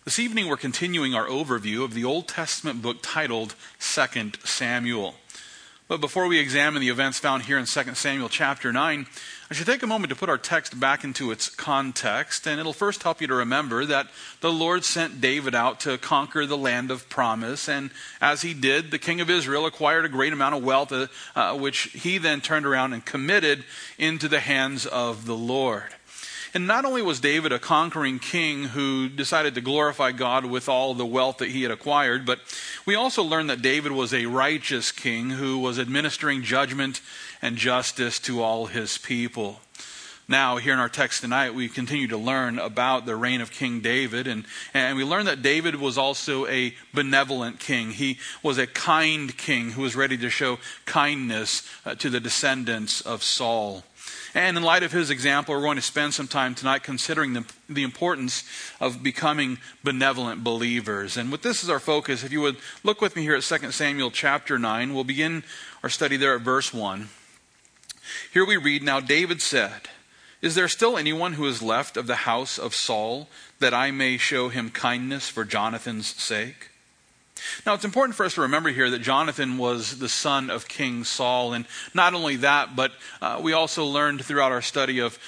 This evening we're continuing our overview of the Old Testament book titled 2 Samuel. But before we examine the events found here in 2 Samuel chapter 9, I should take a moment to put our text back into its context, and it'll first help you to remember that the Lord sent David out to conquer the land of promise, and as he did, the king of Israel acquired a great amount of wealth, which he then turned around and committed into the hands of the Lord. And not only was David a conquering king who decided to glorify God with all the wealth that he had acquired, but we also learned that David was a righteous king who was administering judgment and justice to all his people. Now, here in our text tonight, we continue to learn about the reign of King David, and we learn that David was also a benevolent king. He was a kind king who was ready to show kindness to the descendants of Saul. And in light of his example, we're going to spend some time tonight considering the importance of becoming benevolent believers. And with this as our focus, if you would look with me here at 2 Samuel chapter 9, we'll begin our study there at verse 1. Here we read, "Now David said, 'Is there still anyone who is left of the house of Saul, that I may show him kindness for Jonathan's sake?'" Now, it's important for us to remember here that Jonathan was the son of King Saul. And not only that, but we also learned throughout our study of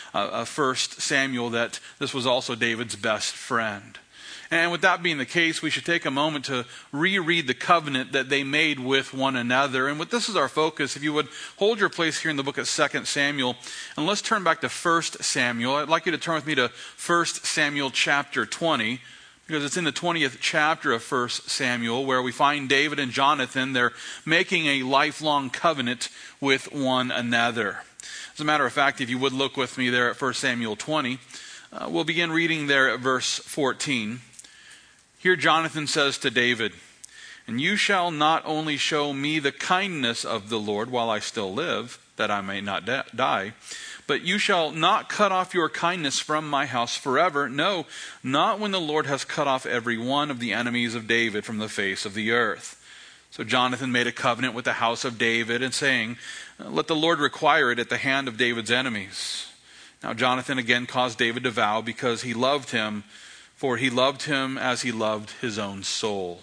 1 Samuel that this was also David's best friend. And with that being the case, we should take a moment to reread the covenant that they made with one another. And with this as our focus, if you would hold your place here in the book of 2 Samuel, and let's turn back to 1 Samuel. I'd like you to turn with me to 1 Samuel chapter 20. Because it's in the 20th chapter of 1 Samuel where we find David and Jonathan. They're making a lifelong covenant with one another. As a matter of fact, if you would look with me there at 1 Samuel 20, we'll begin reading there at verse 14. Here Jonathan says to David, "And you shall not only show me the kindness of the Lord while I still live, that I may not die, but you shall not cut off your kindness from my house forever. No, not when the Lord has cut off every one of the enemies of David from the face of the earth." So Jonathan made a covenant with the house of David and saying, "Let the Lord require it at the hand of David's enemies." Now Jonathan again caused David to vow because he loved him, for he loved him as he loved his own soul.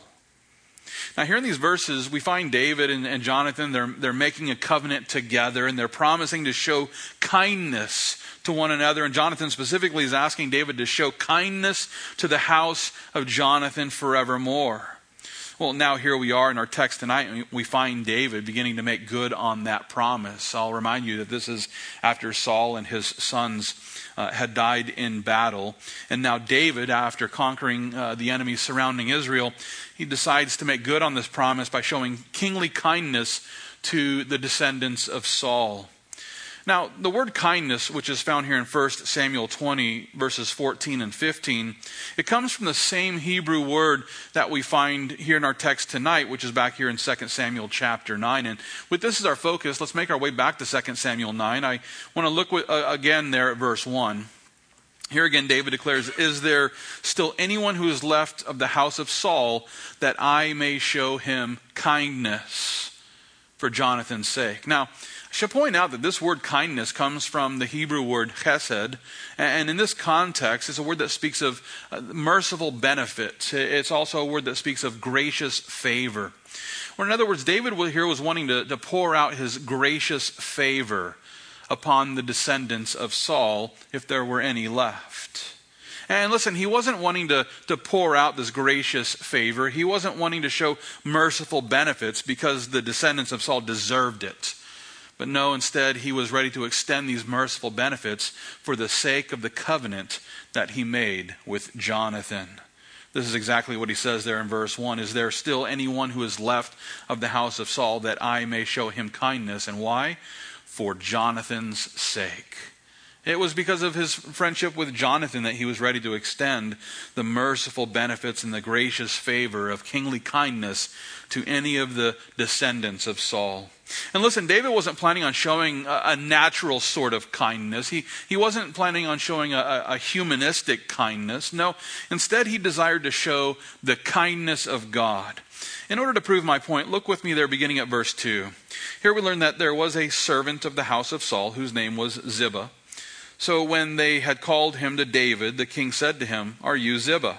Now here in these verses, we find David and Jonathan, they're making a covenant together, and they're promising to show kindness to one another. And Jonathan specifically is asking David to show kindness to the house of Jonathan forevermore. Well, now here we are in our text tonight, and we find David beginning to make good on that promise. I'll remind you that this is after Saul and his sons had died in battle. And now David, after conquering the enemies surrounding Israel, he decides to make good on this promise by showing kingly kindness to the descendants of Saul. Now, the word kindness, which is found here in 1 Samuel 20, verses 14 and 15, it comes from the same Hebrew word that we find here in our text tonight, which is back here in 2 Samuel chapter 9. And with this as our focus, let's make our way back to 2 Samuel 9. I want to look again there at verse 1. Here again, David declares, "Is there still anyone who is left of the house of Saul, that I may show him kindness for Jonathan's sake?" Now, I should point out that this word kindness comes from the Hebrew word chesed. And in this context, it's a word that speaks of merciful benefit. It's also a word that speaks of gracious favor. Or in other words, David here was wanting to pour out his gracious favor upon the descendants of Saul, if there were any left. And listen, he wasn't wanting to pour out this gracious favor. He wasn't wanting to show merciful benefits because the descendants of Saul deserved it. But no, instead, he was ready to extend these merciful benefits for the sake of the covenant that he made with Jonathan. This is exactly what he says there in verse 1. "Is there still anyone who is left of the house of Saul, that I may show him kindness?" And why? For Jonathan's sake. It was because of his friendship with Jonathan that he was ready to extend the merciful benefits and the gracious favor of kingly kindness to any of the descendants of Saul. And listen, David wasn't planning on showing a natural sort of kindness. He wasn't planning on showing a humanistic kindness. No, instead he desired to show the kindness of God. In order to prove my point, look with me there beginning at verse 2. Here we learn that there was a servant of the house of Saul whose name was Ziba. So when they had called him to David, the king said to him, "Are you Ziba?"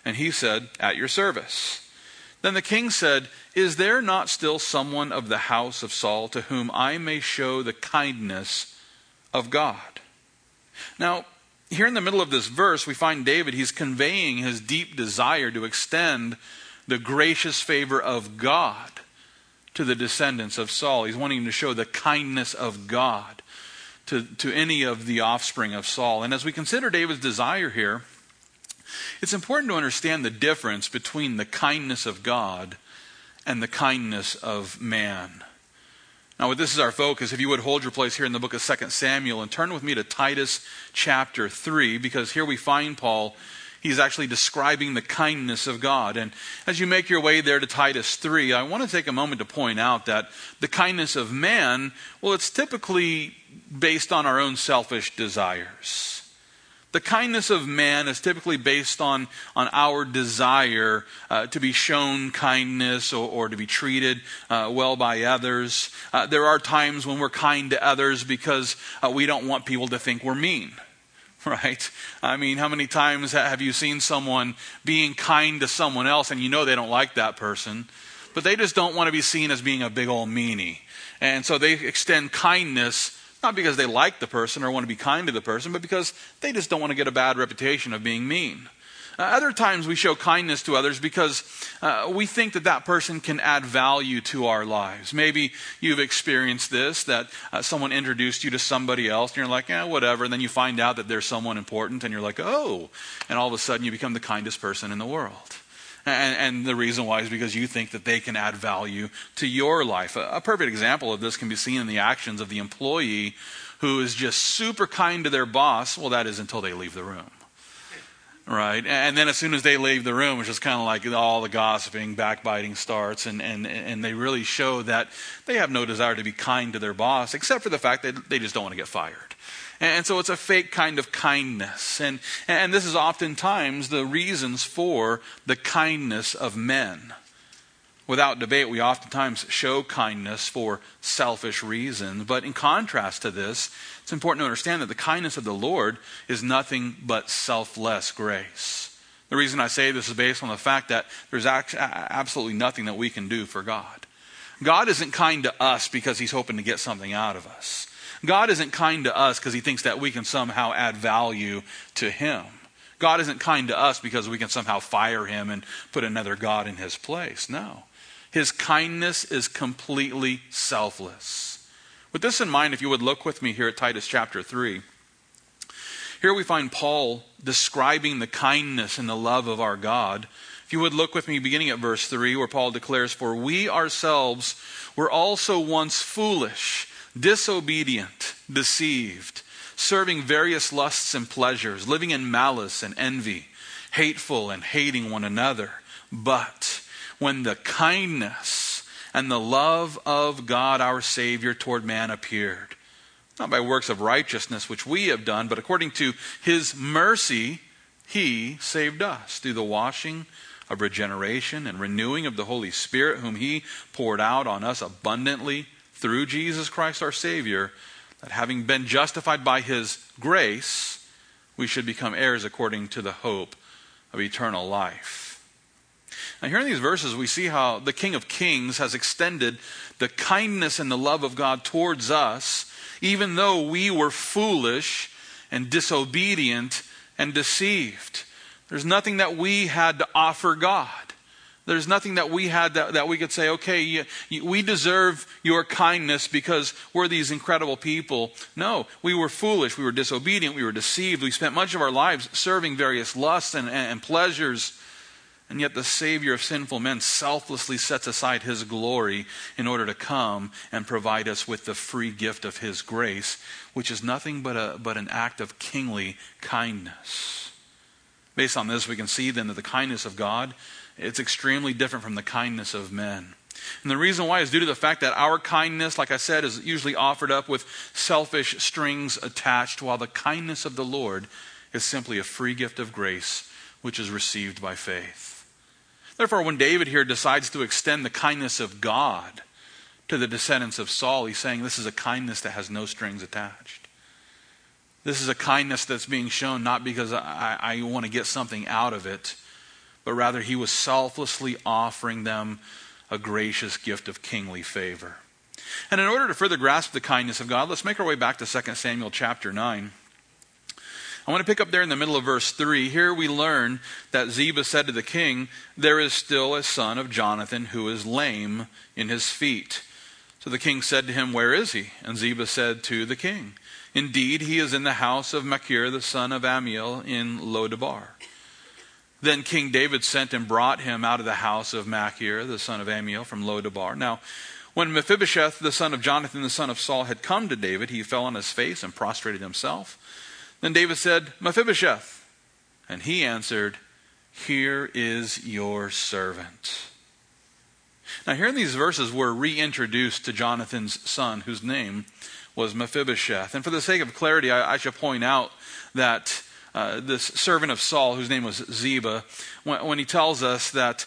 And he said, "At your service." Then the king said, "Is there not still someone of the house of Saul to whom I may show the kindness of God?" Now, here in the middle of this verse, we find David, he's conveying his deep desire to extend the gracious favor of God to the descendants of Saul. He's wanting to show the kindness of God to any of the offspring of Saul. And as we consider David's desire here, it's important to understand the difference between the kindness of God and the kindness of man. Now, with this as our focus, if you would hold your place here in the book of 2 Samuel and turn with me to Titus chapter 3, because here we find Paul, he's actually describing the kindness of God. And as you make your way there to Titus 3, I want to take a moment to point out that the kindness of man, well, it's typically based on our own selfish desires. The kindness of man is typically based on our desire to be shown kindness or to be treated well by others. There are times when we're kind to others because we don't want people to think we're mean. Right? I mean, how many times have you seen someone being kind to someone else and you know they don't like that person, but they just don't want to be seen as being a big old meanie. And so they extend kindness not because they like the person or want to be kind to the person, but because they just don't want to get a bad reputation of being mean. Other times we show kindness to others because we think that person can add value to our lives. Maybe you've experienced this, that someone introduced you to somebody else and you're like, whatever. And then you find out that there's someone important and you're like, oh. And all of a sudden you become the kindest person in the world. And the reason why is because you think that they can add value to your life. A perfect example of this can be seen in the actions of the employee who is just super kind to their boss. Well, that is until they leave the room. Right? And then as soon as they leave the room, it's just kind of like all the gossiping, backbiting starts. And they really show that they have no desire to be kind to their boss, except for the fact that they just don't want to get fired. And so it's a fake kind of kindness. And this is oftentimes the reasons for the kindness of men. Without debate, we oftentimes show kindness for selfish reasons. But in contrast to this, it's important to understand that the kindness of the Lord is nothing but selfless grace. The reason I say this is based on the fact that there's absolutely nothing that we can do for God. God isn't kind to us because he's hoping to get something out of us. God isn't kind to us because he thinks that we can somehow add value to him. God isn't kind to us because we can somehow fire him and put another God in his place. No. His kindness is completely selfless. With this in mind, if you would look with me here at Titus chapter 3, here we find Paul describing the kindness and the love of our God. If you would look with me beginning at verse 3, where Paul declares, "For we ourselves were also once foolish, disobedient, deceived, serving various lusts and pleasures, living in malice and envy, hateful and hating one another. But when the kindness and the love of God our Savior toward man appeared, not by works of righteousness which we have done, but according to his mercy, he saved us through the washing of regeneration and renewing of the Holy Spirit, whom he poured out on us abundantly through Jesus Christ our Savior, that having been justified by his grace, we should become heirs according to the hope of eternal life." Now here in these verses we see how the King of Kings has extended the kindness and the love of God towards us, even though we were foolish and disobedient and deceived. There's nothing that we had to offer God. There's nothing that we had that we could say, okay, we deserve your kindness because we're these incredible people. No, we were foolish, we were disobedient, we were deceived. We spent much of our lives serving various lusts and pleasures. And yet the Savior of sinful men selflessly sets aside his glory in order to come and provide us with the free gift of his grace, which is nothing but an act of kingly kindness. Based on this, we can see then that the kindness of God, it's extremely different from the kindness of men. And the reason why is due to the fact that our kindness, like I said, is usually offered up with selfish strings attached, while the kindness of the Lord is simply a free gift of grace, which is received by faith. Therefore, when David here decides to extend the kindness of God to the descendants of Saul, he's saying this is a kindness that has no strings attached. This is a kindness that's being shown not because I want to get something out of it, but rather he was selflessly offering them a gracious gift of kingly favor. And in order to further grasp the kindness of God, let's make our way back to 2 Samuel chapter 9. I want to pick up there in the middle of verse 3. Here we learn that Ziba said to the king, "There is still a son of Jonathan who is lame in his feet." So the king said to him, "Where is he?" And Ziba said to the king, "Indeed, he is in the house of Machir, the son of Ammiel, in Lodabar." Then King David sent and brought him out of the house of Machir, the son of Ammiel, from Lodabar. Now, when Mephibosheth, the son of Jonathan, the son of Saul, had come to David, he fell on his face and prostrated himself. Then David said, "Mephibosheth." And he answered, "Here is your servant." Now here in these verses we're reintroduced to Jonathan's son, whose name was Mephibosheth. And for the sake of clarity, I should point out that this servant of Saul, whose name was Ziba, when he tells us that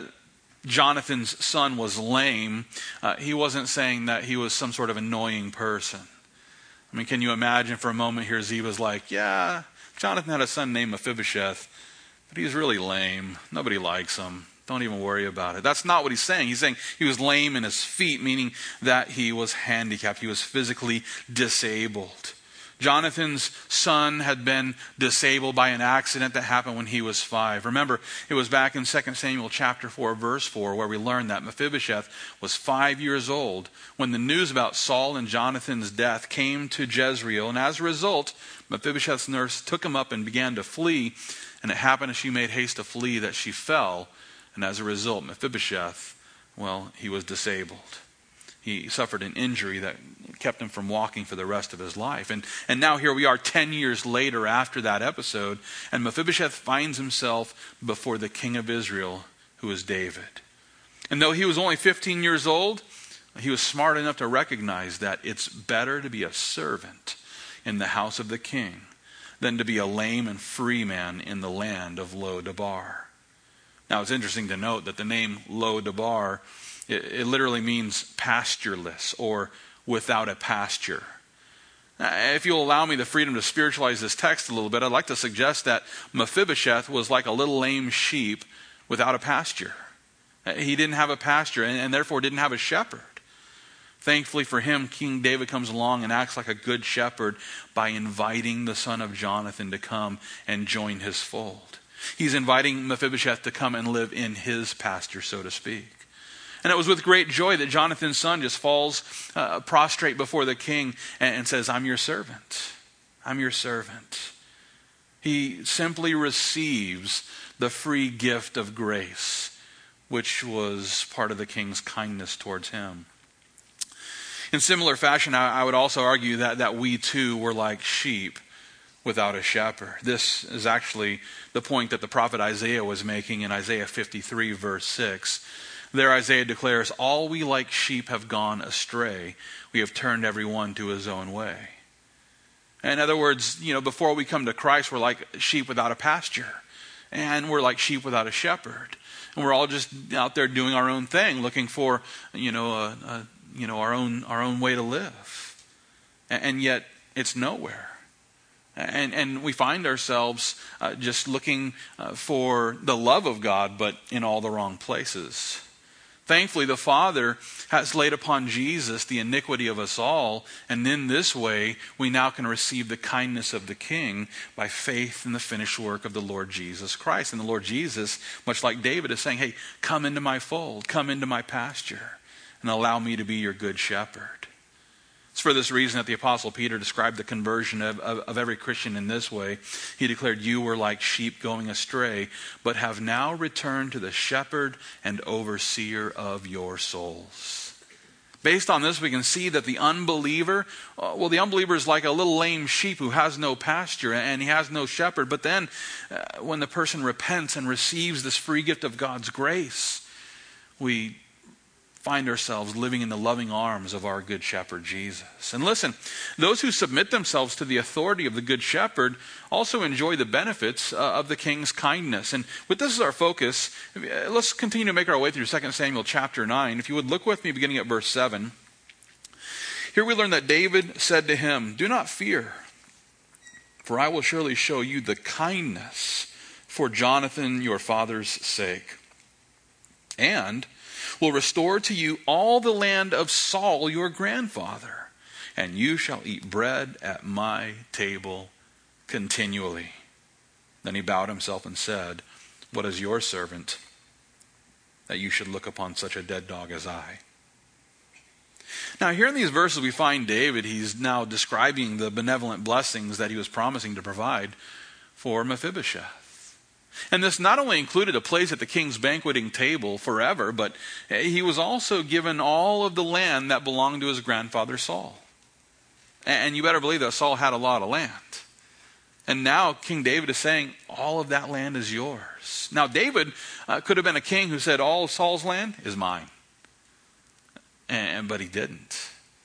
Jonathan's son was lame, he wasn't saying that he was some sort of annoying person. I mean, can you imagine for a moment here, Ziba's like, "Yeah, Jonathan had a son named Mephibosheth, but he's really lame. Nobody likes him. Don't even worry about it." That's not what he's saying. He's saying he was lame in his feet, meaning that he was handicapped. He was physically disabled. Jonathan's son had been disabled by an accident that happened when he was 5. Remember, it was back in 2 Samuel chapter 4, verse 4, where we learned that Mephibosheth was 5 years old when the news about Saul and Jonathan's death came to Jezreel. And as a result, Mephibosheth's nurse took him up and began to flee. And it happened as she made haste to flee that she fell. And as a result, Mephibosheth, well, he was disabled. He suffered an injury that kept him from walking for the rest of his life. And now here we are 10 years later after that episode, and Mephibosheth finds himself before the king of Israel, who is David. And though he was only 15 years old, he was smart enough to recognize that it's better to be a servant in the house of the king than to be a lame and free man in the land of Lodabar. Now it's interesting to note that the name Lodabar, it literally means pastureless or without a pasture. If you'll allow me the freedom to spiritualize this text a little bit, I'd like to suggest that Mephibosheth was like a little lame sheep without a pasture. He didn't have a pasture and therefore didn't have a shepherd. Thankfully for him, King David comes along and acts like a good shepherd by inviting the son of Jonathan to come and join his fold. He's inviting Mephibosheth to come and live in his pasture, so to speak. And it was with great joy that Jonathan's son just falls prostrate before the king and says, "I'm your servant. I'm your servant." He simply receives the free gift of grace, which was part of the king's kindness towards him. In similar fashion, I would also argue that we too were like sheep without a shepherd. This is actually the point that the prophet Isaiah was making in Isaiah 53 verse 6. There Isaiah declares, "All we like sheep have gone astray. We have turned every one to his own way." In other words, before we come to Christ, we're like sheep without a pasture. And we're like sheep without a shepherd. And we're all just out there doing our own thing, looking for, our own way to live. And yet it's nowhere. And we find ourselves just looking for the love of God, but in all the wrong places. Thankfully, the Father has laid upon Jesus the iniquity of us all, and in this way, we now can receive the kindness of the King by faith in the finished work of the Lord Jesus Christ. And the Lord Jesus, much like David, is saying, "Hey, come into my fold, come into my pasture, and allow me to be your good shepherd." It's for this reason that the Apostle Peter described the conversion of every Christian in this way. He declared, "You were like sheep going astray, but have now returned to the shepherd and overseer of your souls." Based on this, we can see that the unbeliever is like a little lame sheep who has no pasture and he has no shepherd. But then when the person repents and receives this free gift of God's grace, we find ourselves living in the loving arms of our good shepherd Jesus. And listen, those who submit themselves to the authority of the good shepherd also enjoy the benefits of the king's kindness. And with this as our focus, let's continue to make our way through 2 Samuel chapter 9. If you would look with me beginning at verse 7. Here we learn that David said to him, "Do not fear, for I will surely show you the kindness for Jonathan your father's sake, and will restore to you all the land of Saul your grandfather, and you shall eat bread at my table continually." Then he bowed himself and said, "What is your servant that you should look upon such a dead dog as I?" Now here in these verses we find David, he's now describing the benevolent blessings that he was promising to provide for Mephibosheth. And this not only included a place at the king's banqueting table forever, but he was also given all of the land that belonged to his grandfather Saul. And you better believe that Saul had a lot of land. And now King David is saying, all of that land is yours. Now David could have been a king who said, all of Saul's land is mine. But he didn't.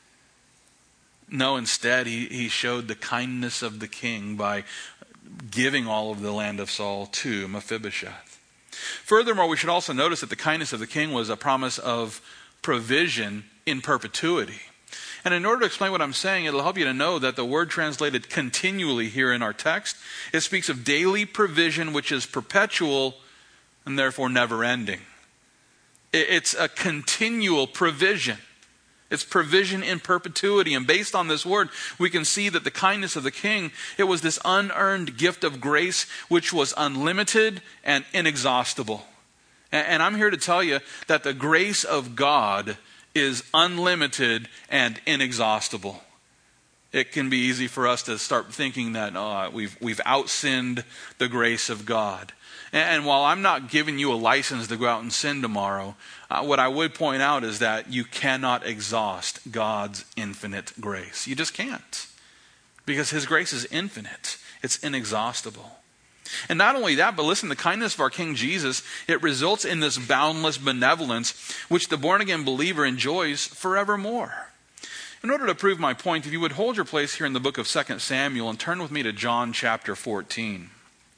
No, instead he showed the kindness of the king by giving all of the land of Saul to Mephibosheth. Furthermore, we should also notice that the kindness of the king was a promise of provision in perpetuity. And in order to explain what I'm saying, it'll help you to know that the word translated continually here in our text, it speaks of daily provision which is perpetual and therefore never ending. It's a continual provision. It's provision in perpetuity. And based on this word, we can see that the kindness of the king, it was this unearned gift of grace which was unlimited and inexhaustible. And I'm here to tell you that the grace of God is unlimited and inexhaustible. It can be easy for us to start thinking that we've outsinned the grace of God. And while I'm not giving you a license to go out and sin tomorrow, what I would point out is that you cannot exhaust God's infinite grace. You just can't. Because his grace is infinite. It's inexhaustible. And not only that, but listen, the kindness of our King Jesus, it results in this boundless benevolence which the born-again believer enjoys forevermore. In order to prove my point, if you would hold your place here in the book of 2 Samuel and turn with me to John chapter 14.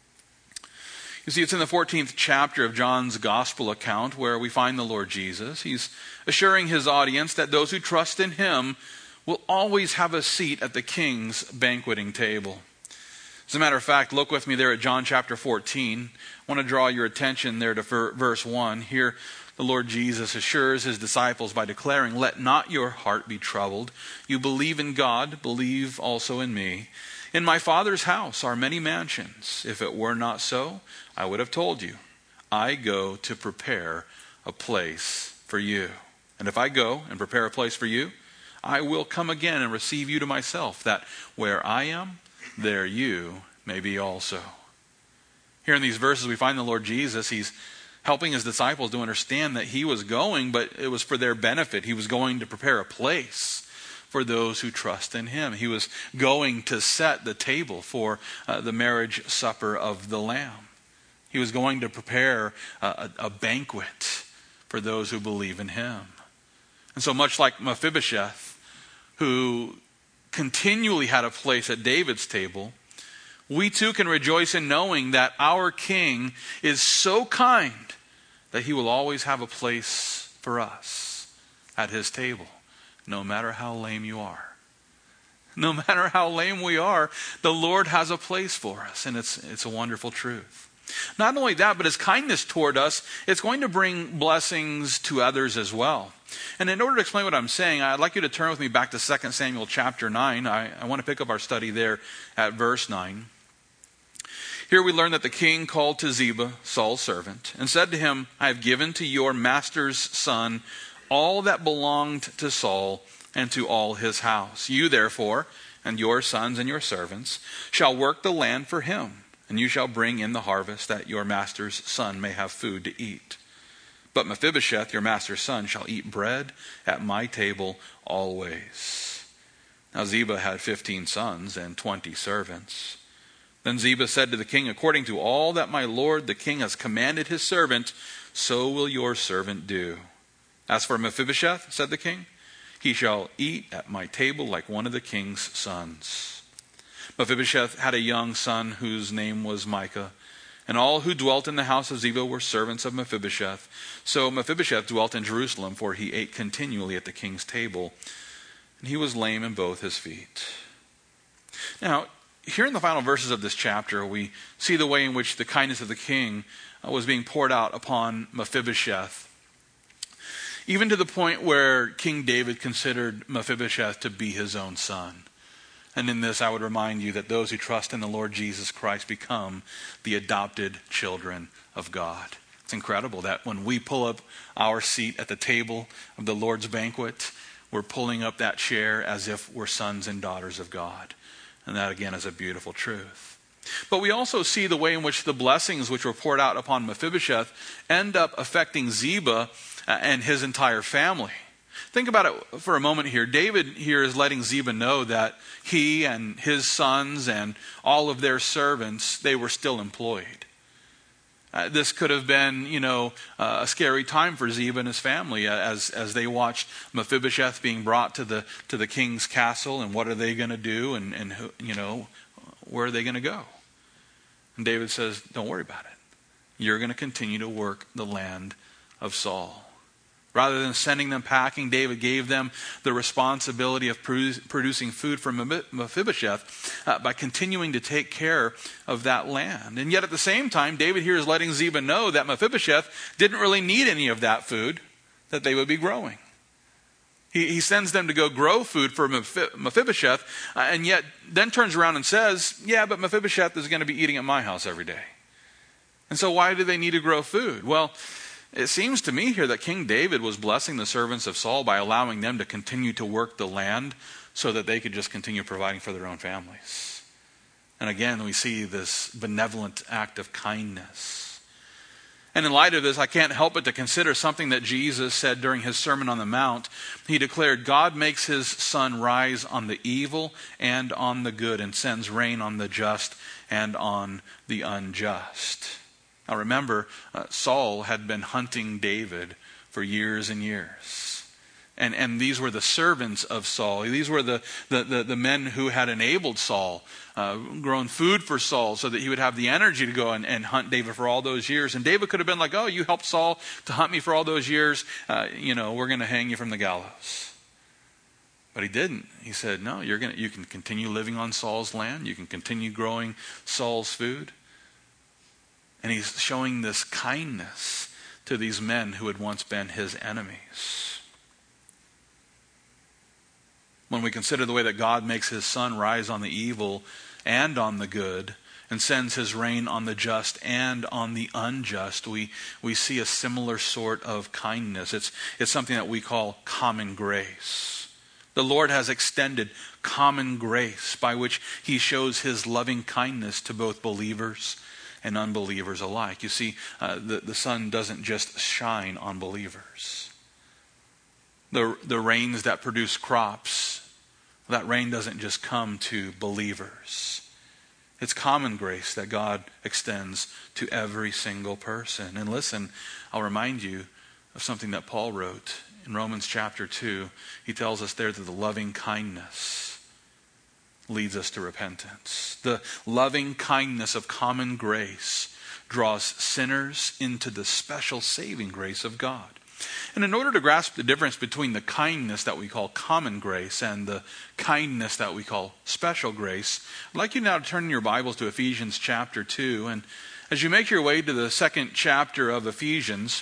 You see, it's in the 14th chapter of John's gospel account where we find the Lord Jesus. He's assuring his audience that those who trust in him will always have a seat at the king's banqueting table. As a matter of fact, look with me there at John chapter 14. I want to draw your attention there to verse 1. Here, the Lord Jesus assures his disciples by declaring, "Let not your heart be troubled. You believe in God, believe also in me. In my Father's house are many mansions. If it were not so, I would have told you. I go to prepare a place for you. And if I go and prepare a place for you, I will come again and receive you to myself, that where I am, there you may be also." Here in these verses we find the Lord Jesus, he's helping his disciples to understand that he was going, but it was for their benefit. He was going to prepare a place for those who trust in him. He was going to set the table for the marriage supper of the Lamb. He was going to prepare a banquet for those who believe in him. And so much like Mephibosheth, who continually had a place at David's table, we too can rejoice in knowing that our King is so kind that he will always have a place for us at his table, no matter how lame you are. No matter how lame we are, the Lord has a place for us, and it's a wonderful truth. Not only that, but his kindness toward us, it's going to bring blessings to others as well. And in order to explain what I'm saying, I'd like you to turn with me back to 2 Samuel chapter 9. I want to pick up our study there at verse 9. Here we learn that the king called to Ziba, Saul's servant, and said to him, "I have given to your master's son all that belonged to Saul and to all his house. You therefore, and your sons and your servants, shall work the land for him, and you shall bring in the harvest, that your master's son may have food to eat. But Mephibosheth, your master's son, shall eat bread at my table always." Now Ziba had 15 sons and 20 servants. Then Ziba said to the king, "According to all that my lord the king has commanded his servant, so will your servant do. As for Mephibosheth," said the king, "he shall eat at my table like one of the king's sons." Mephibosheth had a young son whose name was Micah, and all who dwelt in the house of Ziba were servants of Mephibosheth. So Mephibosheth dwelt in Jerusalem, for he ate continually at the king's table, and he was lame in both his feet. Now, here in the final verses of this chapter, we see the way in which the kindness of the king was being poured out upon Mephibosheth, even to the point where King David considered Mephibosheth to be his own son. And in this, I would remind you that those who trust in the Lord Jesus Christ become the adopted children of God. It's incredible that when we pull up our seat at the table of the Lord's banquet, we're pulling up that chair as if we're sons and daughters of God. And that, again, is a beautiful truth. But we also see the way in which the blessings which were poured out upon Mephibosheth end up affecting Ziba and his entire family. Think about it for a moment here. David here is letting Ziba know that he and his sons and all of their servants, they were still employed. This could have been, a scary time for Ziba and his family as they watched Mephibosheth being brought to the king's castle, and what are they going to do, and where are they going to go? And David says, don't worry about it. You're going to continue to work the land of Saul. Rather than sending them packing, David gave them the responsibility of producing food for Mephibosheth by continuing to take care of that land. And yet at the same time, David here is letting Ziba know that Mephibosheth didn't really need any of that food that they would be growing. He sends them to go grow food for Mephibosheth, and yet then turns around and says, yeah, but Mephibosheth is going to be eating at my house every day. And so why do they need to grow food? Well, it seems to me here that King David was blessing the servants of Saul by allowing them to continue to work the land so that they could just continue providing for their own families. And again, we see this benevolent act of kindness. And in light of this, I can't help but to consider something that Jesus said during his Sermon on the Mount. He declared, God makes his sun rise on the evil and on the good, and sends rain on the just and on the unjust. Now remember, Saul had been hunting David for years and years. And these were the servants of Saul. These were the men who had enabled Saul, grown food for Saul so that he would have the energy to go and hunt David for all those years. And David could have been like, oh, you helped Saul to hunt me for all those years. We're going to hang you from the gallows. But he didn't. He said, no, you can continue living on Saul's land. You can continue growing Saul's food. And he's showing this kindness to these men who had once been his enemies. When we consider the way that God makes his sun rise on the evil and on the good, and sends his rain on the just and on the unjust, we see a similar sort of kindness. It's something that we call common grace. The Lord has extended common grace by which he shows his loving kindness to both believers and unbelievers alike. You see, the sun doesn't just shine on believers. The rains that produce crops, that rain doesn't just come to believers. It's common grace that God extends to every single person. And listen, I'll remind you of something that Paul wrote in Romans chapter 2. He tells us there that the loving kindness leads us to repentance. The loving kindness of common grace draws sinners into the special saving grace of God. And in order to grasp the difference between the kindness that we call common grace and the kindness that we call special grace, I'd like you now to turn in your Bibles to Ephesians chapter 2. And as you make your way to the second chapter of Ephesians,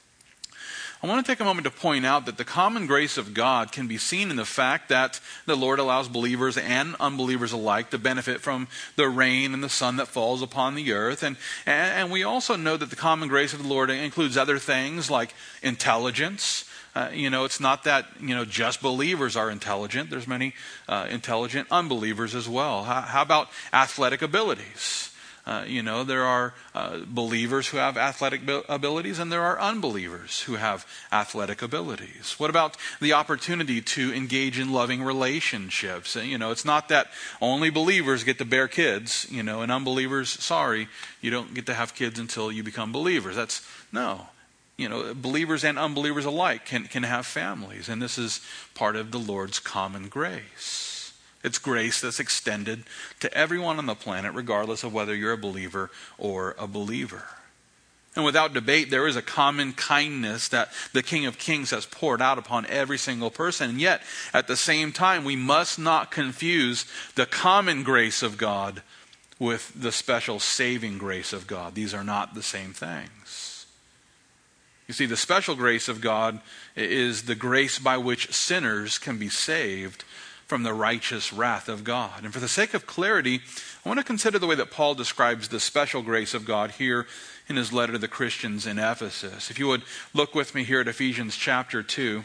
I want to take a moment to point out that the common grace of God can be seen in the fact that the Lord allows believers and unbelievers alike to benefit from the rain and the sun that falls upon the earth. And we also know that the common grace of the Lord includes other things like intelligence. It's not that, just believers are intelligent. There's many intelligent unbelievers as well. How about athletic abilities? There are believers who have athletic abilities, and there are unbelievers who have athletic abilities. What about the opportunity to engage in loving relationships? It's not that only believers get to bear kids, and unbelievers, sorry, you don't get to have kids until you become believers. No. Believers and unbelievers alike can have families, and this is part of the Lord's common grace. It's grace that's extended to everyone on the planet, regardless of whether you're a believer or a believer. And without debate, there is a common kindness that the King of Kings has poured out upon every single person. And yet, at the same time, we must not confuse the common grace of God with the special saving grace of God. These are not the same things. You see, the special grace of God is the grace by which sinners can be saved from the righteous wrath of God. And for the sake of clarity, I want to consider the way that Paul describes the special grace of God here in his letter to the Christians in Ephesus. If you would look with me here at Ephesians chapter 2.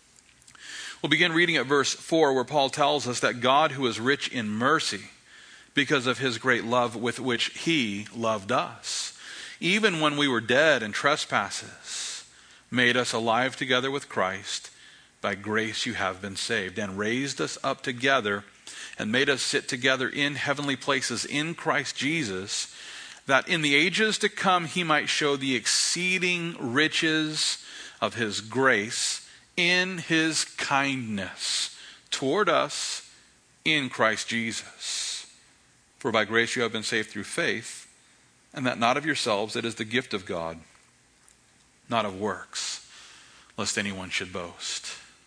We'll begin reading at verse 4, where Paul tells us that God, who is rich in mercy, because of his great love with which he loved us, even when we were dead in trespasses, made us alive together with Christ. By grace you have been saved, and raised us up together and made us sit together in heavenly places in Christ Jesus, that in the ages to come he might show the exceeding riches of his grace in his kindness toward us in Christ Jesus. For by grace you have been saved through faith, and that not of yourselves, it is the gift of God, not of works, lest anyone should boast.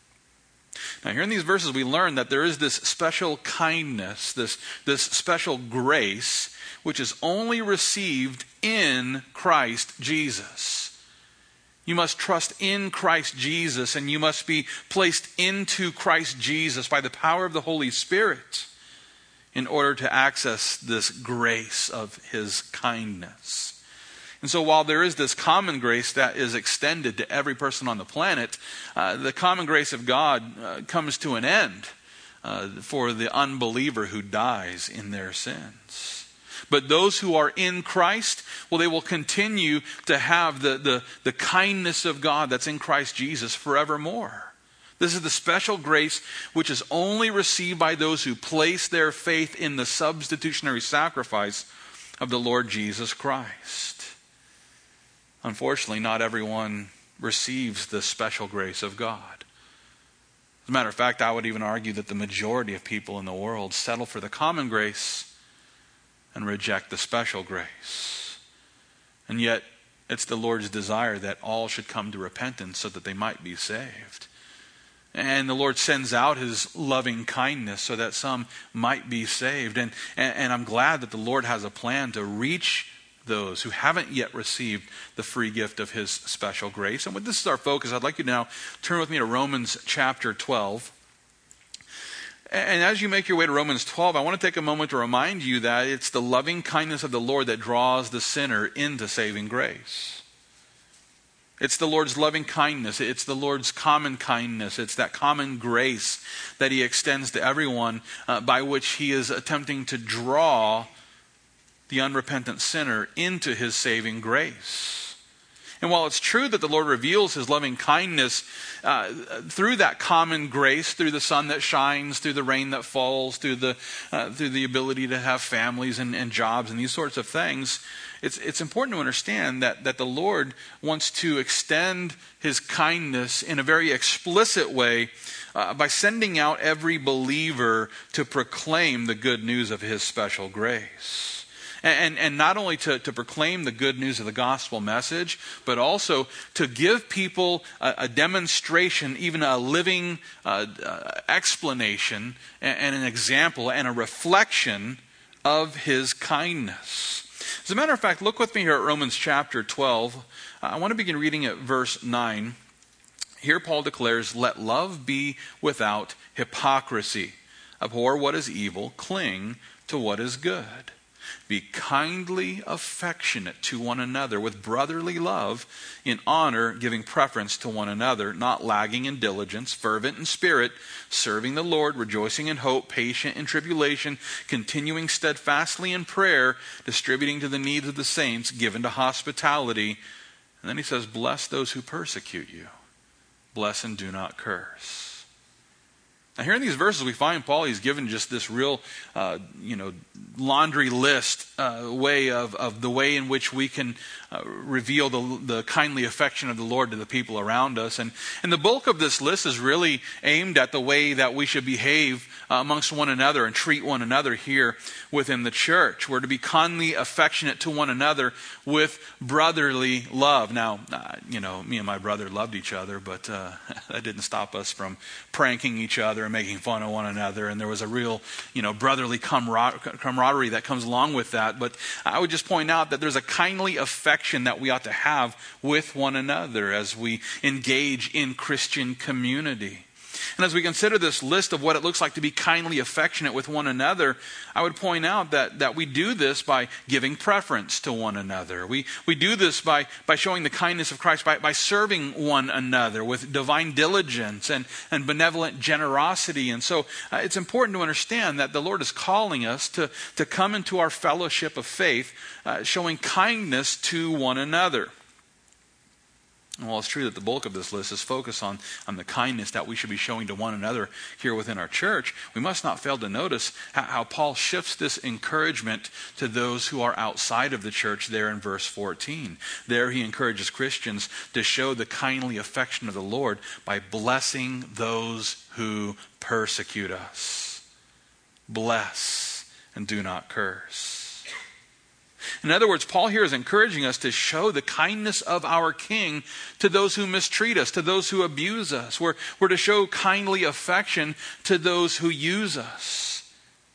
Now here in these verses we learn that there is this special kindness, this special grace, which is only received in Christ Jesus. You must trust in Christ Jesus, and you must be placed into Christ Jesus by the power of the Holy Spirit in order to access this grace of his kindness. And so while there is this common grace that is extended to every person on the planet, the common grace of God comes to an end for the unbeliever who dies in their sins. But those who are in Christ, well, they will continue to have the kindness of God that's in Christ Jesus forevermore. This is the special grace which is only received by those who place their faith in the substitutionary sacrifice of the Lord Jesus Christ. Unfortunately, not everyone receives the special grace of God. As a matter of fact, I would even argue that the majority of people in the world settle for the common grace and reject the special grace. And yet, it's the Lord's desire that all should come to repentance so that they might be saved. And the Lord sends out his loving kindness so that some might be saved. And I'm glad that the Lord has a plan to reach those who haven't yet received the free gift of his special grace. And with this as our focus, I'd like you to now turn with me to Romans chapter 12. And as you make your way to Romans 12, I want to take a moment to remind you that it's the loving kindness of the Lord that draws the sinner into saving grace. It's the Lord's loving kindness. It's the Lord's common kindness. It's that common grace that he extends to everyone by which he is attempting to draw the unrepentant sinner into his saving grace. And while it's true that the Lord reveals his loving kindness through that common grace, through the sun that shines, through the rain that falls, through the ability to have families and jobs and these sorts of things, it's important to understand that the Lord wants to extend his kindness in a very explicit way by sending out every believer to proclaim the good news of his special grace. And not only to proclaim the good news of the gospel message, but also to give people a demonstration, even a living explanation and an example and a reflection of his kindness. As a matter of fact, look with me here at Romans chapter 12. I want to begin reading at verse 9. Here Paul declares, "Let love be without hypocrisy. Abhor what is evil, cling to what is good. Be kindly affectionate to one another with brotherly love, in honor giving preference to one another, not lagging in diligence, fervent in spirit, serving the Lord, rejoicing in hope, patient in tribulation, continuing steadfastly in prayer, distributing to the needs of the saints, given to hospitality." And then he says, "Bless those who persecute you. Bless and do not curse." Now here in these verses we find Paul, he's given just this real, laundry list way of the way in which we can reveal the kindly affection of the Lord to the people around us. And the bulk of this list is really aimed at the way that we should behave amongst one another and treat one another here within the church. We're to be kindly affectionate to one another with brotherly love. Now, me and my brother loved each other, but that didn't stop us from pranking each other and making fun of one another. And there was a real, brotherly camaraderie that comes along with that. But I would just point out that there's a kindly affection that we ought to have with one another as we engage in Christian community. And as we consider this list of what it looks like to be kindly affectionate with one another, I would point out that we do this by giving preference to one another. We do this by showing the kindness of Christ, by serving one another with divine diligence and benevolent generosity. And so it's important to understand that the Lord is calling us to come into our fellowship of faith, showing kindness to one another. And while it's true that the bulk of this list is focused on the kindness that we should be showing to one another here within our church, we must not fail to notice how Paul shifts this encouragement to those who are outside of the church there in verse 14. There he encourages Christians to show the kindly affection of the Lord by blessing those who persecute us. Bless and do not curse. In other words, Paul here is encouraging us to show the kindness of our King to those who mistreat us, to those who abuse us. We're to show kindly affection to those who use us.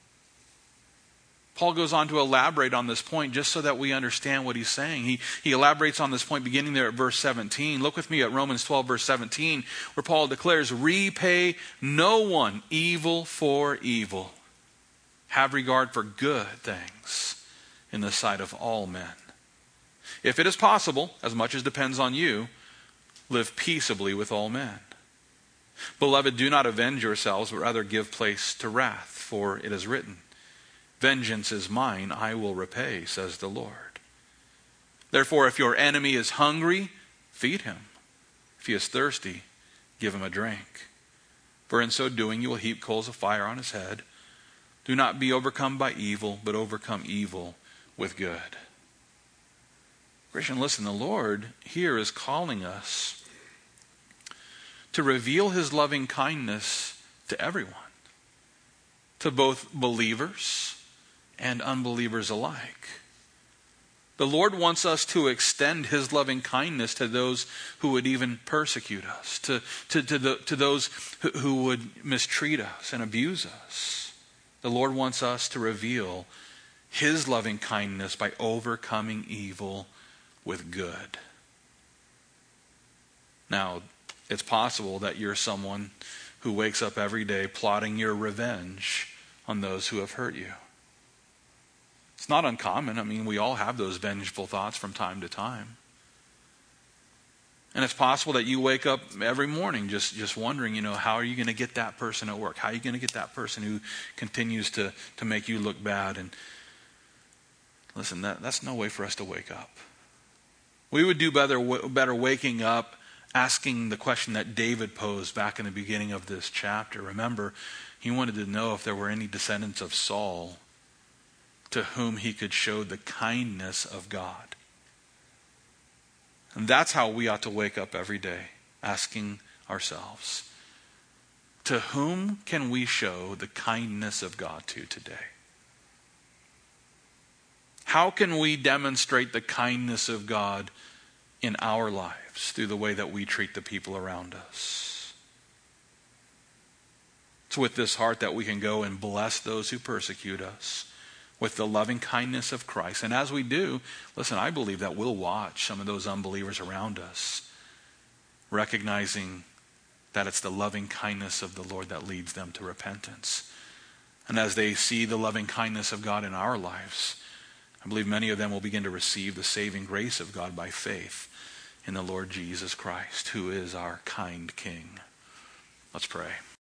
Paul goes on to elaborate on this point just so that we understand what he's saying. He elaborates on this point beginning there at verse 17. Look with me at Romans 12, verse 17, where Paul declares, "Repay no one evil for evil. Have regard for good things in the sight of all men. If it is possible, as much as depends on you, live peaceably with all men. Beloved, do not avenge yourselves, but rather give place to wrath, for it is written, 'Vengeance is mine, I will repay,' says the Lord. Therefore, if your enemy is hungry, feed him. If he is thirsty, give him a drink. For in so doing you will heap coals of fire on his head. Do not be overcome by evil, but overcome evil with good." Christian, listen, the Lord here is calling us to reveal his loving kindness to everyone, to both believers and unbelievers alike. The Lord wants us to extend his loving kindness to those who would even persecute us, to those who would mistreat us and abuse us. The Lord wants us to reveal his loving kindness by overcoming evil with good. Now, it's possible that you're someone who wakes up every day plotting your revenge on those who have hurt you. It's not uncommon. I mean, we all have those vengeful thoughts from time to time. And it's possible that you wake up every morning just wondering, how are you going to get that person at work? How are you going to get that person who continues to make you look bad? And listen, that's no way for us to wake up. We would do better waking up asking the question that David posed back in the beginning of this chapter. Remember, he wanted to know if there were any descendants of Saul to whom he could show the kindness of God. And that's how we ought to wake up every day, asking ourselves, to whom can we show the kindness of God to today? How can we demonstrate the kindness of God in our lives through the way that we treat the people around us? It's with this heart that we can go and bless those who persecute us with the loving kindness of Christ. And as we do, listen, I believe that we'll watch some of those unbelievers around us, recognizing that it's the loving kindness of the Lord that leads them to repentance. And as they see the loving kindness of God in our lives, I believe many of them will begin to receive the saving grace of God by faith in the Lord Jesus Christ, who is our kind King. Let's pray.